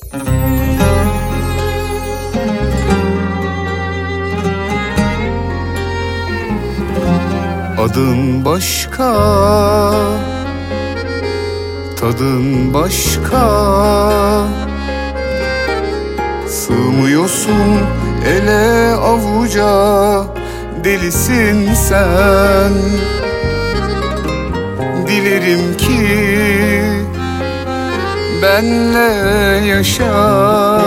Adın başka, tadın başka. Sığmıyorsun ele avuca, delisin sen. Dilerim ki benle yaşa.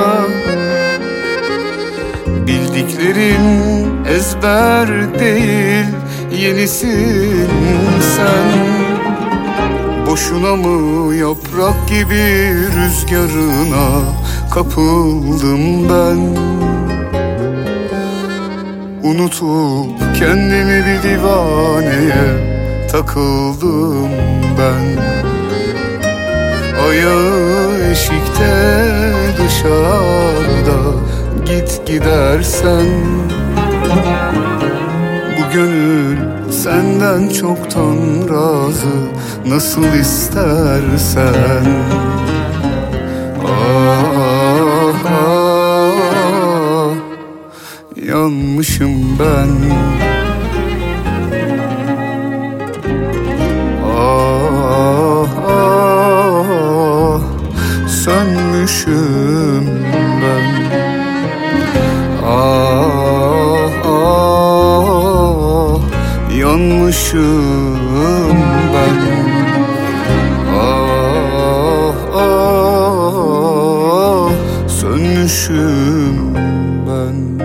Bildiklerin ezber değil, yenisin sen. Boşuna mı yaprak gibi rüzgarına kapıldım ben? Unutup kendimi bir divaneye takıldım ben. Ayağı eşikte dışarıda, git gidersen. Bu gönül senden çoktan razı, nasıl istersen. Ah, ah, yanmışım ben. Ah, ah, sönmüşüm ben. Ah, ah, yanmışım ben. Ah, ah, sönmüşüm ben.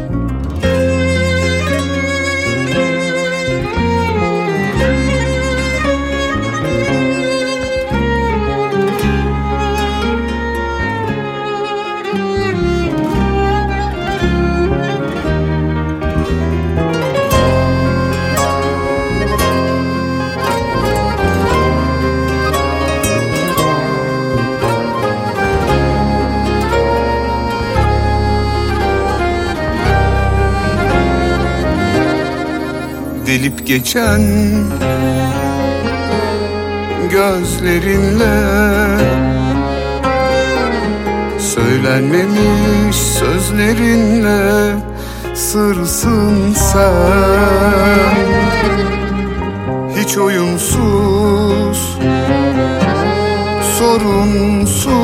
Delip geçen gözlerinle, söylenmemiş sözlerinle sırsın sen. Hiç oyunsuz, sorunsuz,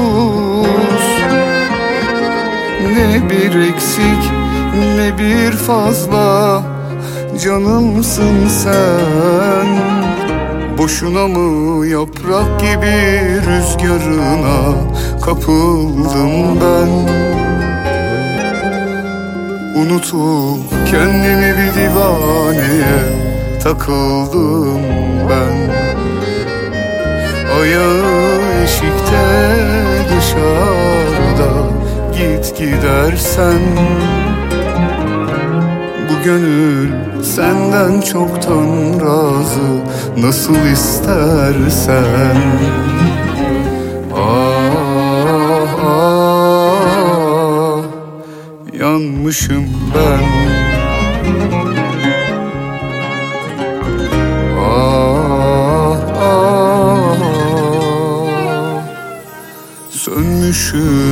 ne bir eksik ne bir fazla, canımsın sen. Boşuna mı yaprak gibi rüzgarına kapıldım ben? Unutup kendimi bir divaneye takıldım ben. Ayağı eşikte dışarıda, git gidersen. Bu gönül senden çoktan razı, nasıl istersen. Ah, ah, yanmışım ben. Ah, ah, sönmüşüm